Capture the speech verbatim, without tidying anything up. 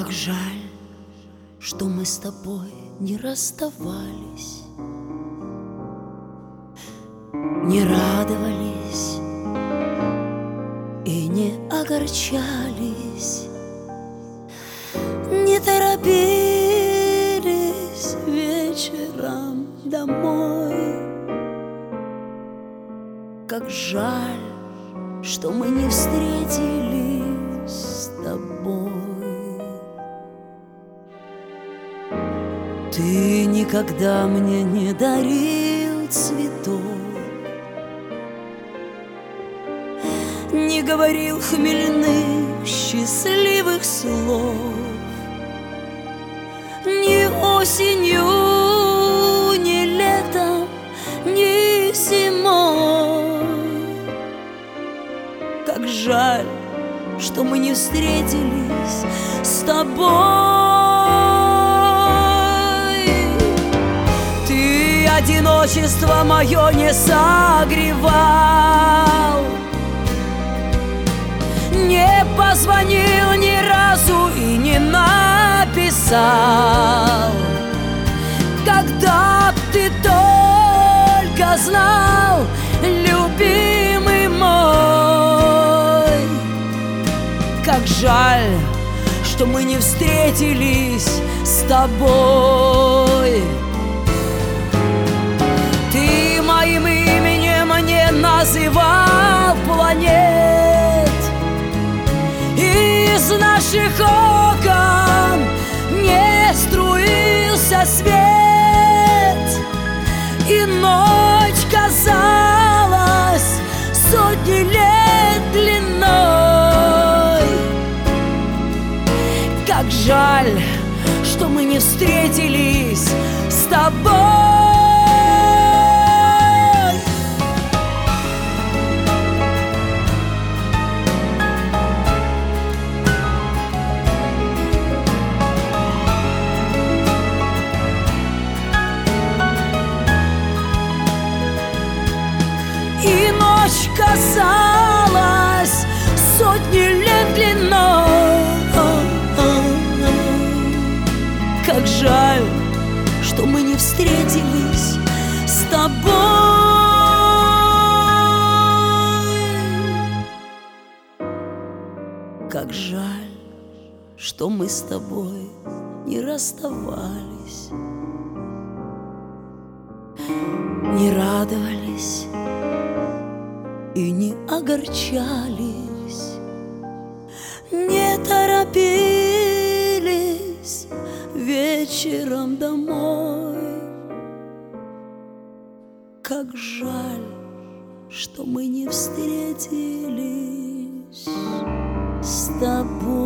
Как жаль, что мы с тобой не расставались, не радовались и не огорчались, не торопились вечером домой. Как жаль, что мы не встретились с тобой. Ты никогда мне не дарил цветов, не говорил хмельных, счастливых слов. Ни осенью, ни летом, ни зимой. Как жаль, что мы не встретились с тобой. Ты одиночество мое не согревал, не позвонил ни разу и не написал. Когда б ты только знал, любимый мой, как жаль, что мы не встретились с тобой. Ты моим именем не называл планет, из наших окон не струился свет, и ночь казалась сотни лет длиной. Как жаль, что мы не встретились с тобой. И ночь казалась сотни лет длиной. Как жаль, что мы не встретились с тобой. Как жаль, что мы с тобой не расставались, не радовались и не огорчались, не торопились вечером домой. Как жаль, что мы не встретились с тобой.